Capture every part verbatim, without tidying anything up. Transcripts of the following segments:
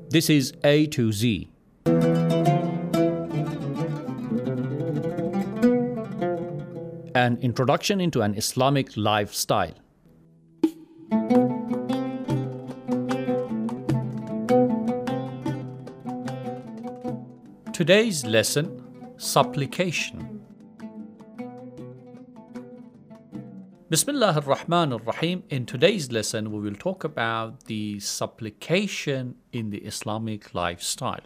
This is A to Z. An introduction into an Islamic lifestyle. Today's lesson, supplication. Bismillah ar-Rahman ar-Rahim. In today's lesson, we will talk about the supplication in the Islamic lifestyle.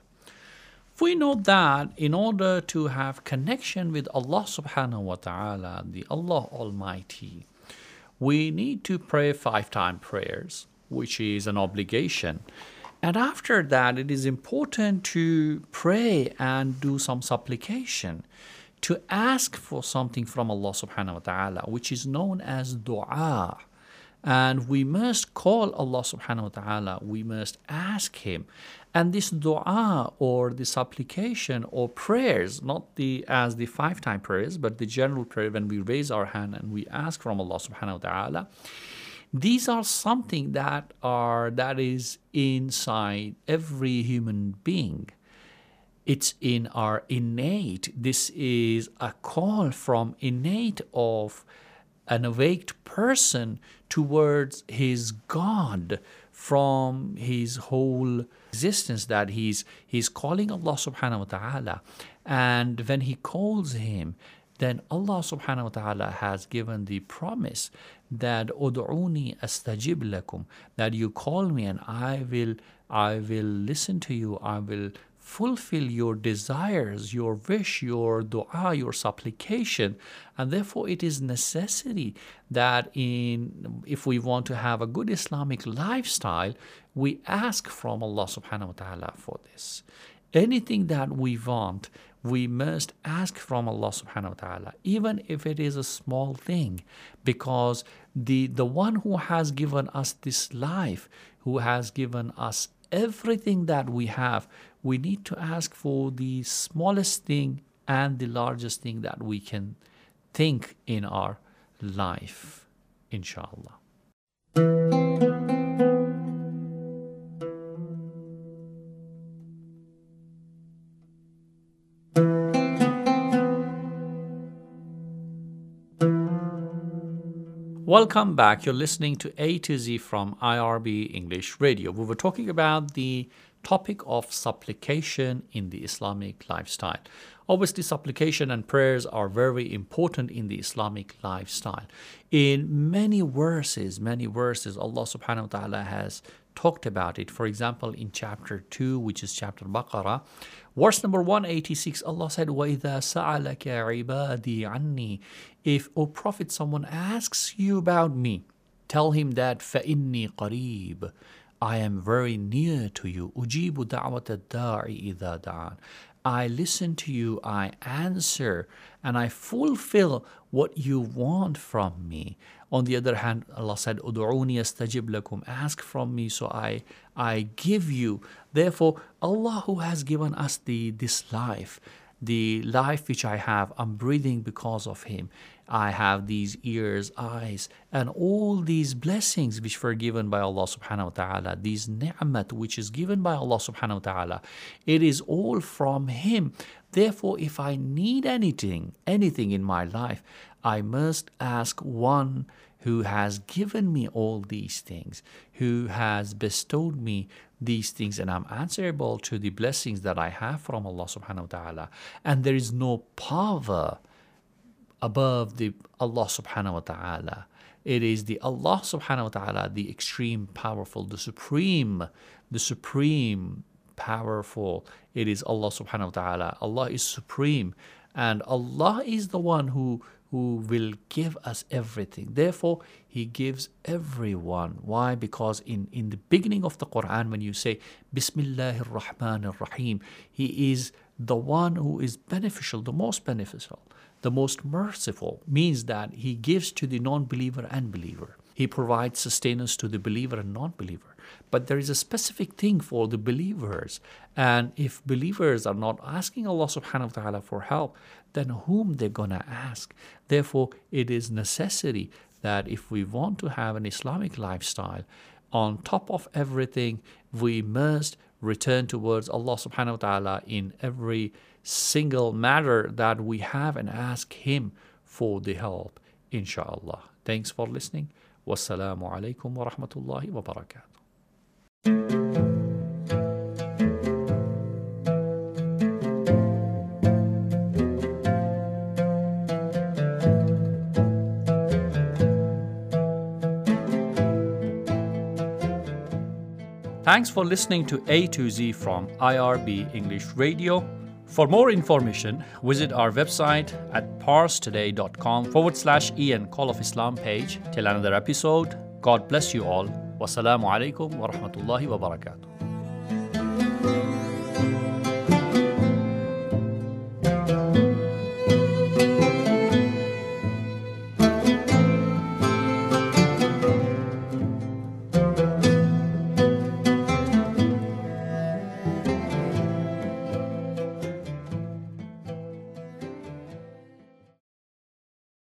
We know that in order to have connection with Allah subhanahu wa ta'ala, the Allah Almighty, we need to pray five-time prayers, which is an obligation. And after that, it is important to pray and do some supplication, to ask for something from Allah subhanahu wa ta'ala, which is known as dua. And we must call Allah subhanahu wa ta'ala, we must ask Him. And this dua or the supplication or prayers, not the as the five-time prayers, but the general prayer when we raise our hand and we ask from Allah subhanahu wa ta'ala, these are something that are that is inside every human being. It's in our innate. This is a call from innate of an awaked person towards his God, from his whole existence, that he's he's calling Allah subhanahu wa ta'ala. And when he calls him, then Allah subhanahu wa ta'ala has given the promise that ud'uni astajib lakum, that you call me and I will I will listen to you, I will fulfill your desires, your wish, your dua, your supplication. And therefore it is necessary that in if we want to have a good Islamic lifestyle, we ask from Allah subhanahu wa ta'ala for this. Anything that we want, we must ask from Allah subhanahu wa ta'ala, even if it is a small thing, because the the one who has given us this life, who has given us everything that we have, we need to ask for the smallest thing and the largest thing that we can think in our life, inshallah. Welcome back. You're listening to A to Z from I R B English Radio. We were talking about the topic of supplication in the Islamic lifestyle. Obviously, supplication and prayers are very important in the Islamic lifestyle. In many verses, many verses, Allah subhanahu wa ta'ala has talked about it. For example, in chapter two, which is chapter Baqarah, verse number one eighty-six, Allah said, وَإِذَا سَأَلَكَ عِبَادِي عَنِّي. If, O Prophet, someone asks you about me, tell him that فَإِنِّي قَرِيبٌ, I am very near to you. أُجِيبُ دَعْوَةَ الدَّاعِ إِذَا دَعَانِ. I listen to you, I answer, and I fulfill what you want from me. On the other hand, Allah said, "Ud'uni astajib lakum." Ask from me, so I I give you. Therefore, Allah who has given us the this life, the life which I have, I'm breathing because of Him. I have these ears, eyes, and all these blessings which were given by Allah subhanahu wa ta'ala, these ni'mat which is given by Allah subhanahu wa ta'ala, it is all from Him. Therefore, if I need anything, anything in my life, I must ask one who has given me all these things, who has bestowed me these things, and I'm answerable to the blessings that I have from Allah subhanahu wa ta'ala. And there is no power above the Allah subhanahu wa ta'ala. It is the Allah subhanahu wa ta'ala, the extreme powerful, the supreme, the supreme powerful. It is Allah subhanahu wa ta'ala. Allah is supreme, and Allah is the one who who will give us everything. Therefore, He gives everyone. Why? Because in, in the beginning of the Quran, when you say Bismillahir Rahmanir Rahim, He is the one who is beneficial, the most beneficial, the most merciful, means that He gives to the non-believer and believer. He provides sustenance to the believer and non-believer. But there is a specific thing for the believers. And if believers are not asking Allah subhanahu wa ta'ala for help, then whom they're going to ask? Therefore, it is necessary that if we want to have an Islamic lifestyle, on top of everything, we must return towards Allah subhanahu wa ta'ala in every single matter that we have and ask Him for the help, inshallah. Thanks for listening. Wassalamu alaikum wa rahmatullahi wa barakatuh. Thanks for listening to A to Z from I R B English Radio. For more information, visit our website at parstoday.com forward slash Ian Call of Islam page. Till another episode, God bless you all. Wassalamu alaikum wa rahmatullahi wa barakatuh.